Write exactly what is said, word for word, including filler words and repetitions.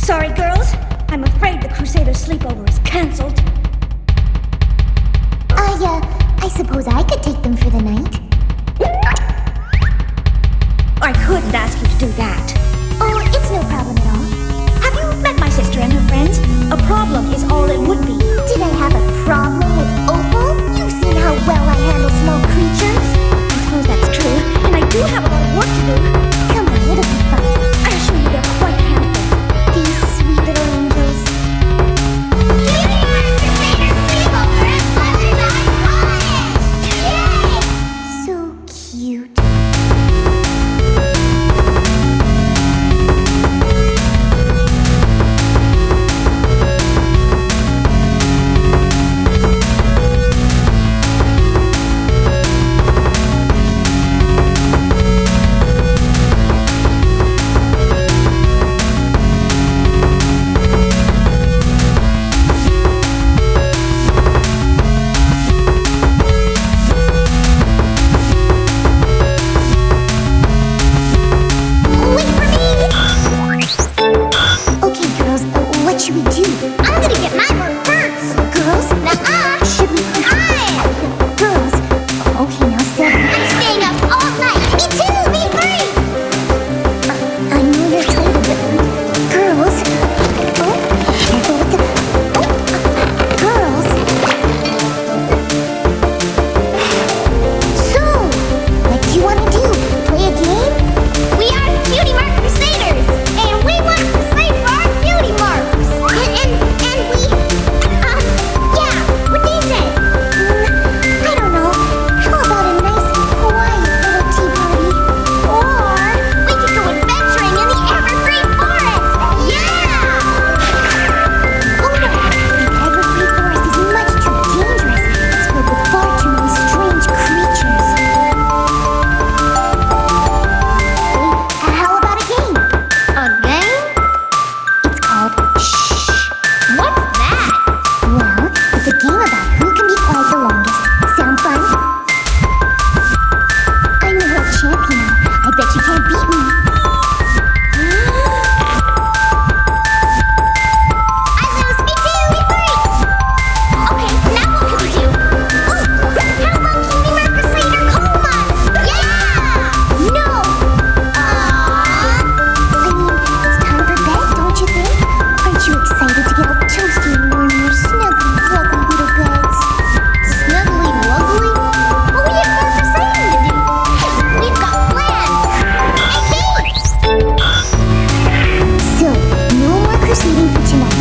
Sorry, girls. I'm afraid the Crusaders' sleepover is cancelled. I, uh, I suppose I could take them for the night. I couldn't ask you to do that. Oh, it's no problem at all. Have you met my sister and her friends? A problem is all it would be. Did I have a problem with Opal? You've seen how well I handle small creatures. I suppose that's true, and I do have a lot of work to do. Come on, it'll be fun. I assure you they're quite a handful. These sweet little angels. So cute. What should we do? I'm gonna get my work first. Girls? Nuh-uh. Should we play? Aye. Girls? Okay, now sit. I'm staying up all night. Me too. Me free. Uh, I know you're tired, but girls. Oh, careful with the. Oh, uh, girls. So, what do you want to do? Play a game? We are the Cutie Mark Crusaders, and we want to slay for our cutie marks. And, and, and we, um, yeah, what do you say? Mm, I don't know. How about a nice, quiet little tea party? Or we could go adventuring in the Evergreen Forest. Yeah! Oh no, the Evergreen Forest is much too dangerous. It's filled with far too many strange creatures. Wait, how about a game? A game? It's called Shh. What's that? Well, it's a game about who can be quiet the longest. Sound fun? I'm the world champion. I bet you can't beat me. I lose. Me too. We free. Okay, now what can we do? Ooh, how about Cutie Mark Crusader Coma? Yeah! No! Aww. I mean, it's time for bed, don't you think? Aren't you excited to get all toasty and warm in your snuggly, fluggly little beds? Snuggly wuggly? Well, we have more Crusading to do. We've got plans. And games. So, no more crusading for tonight.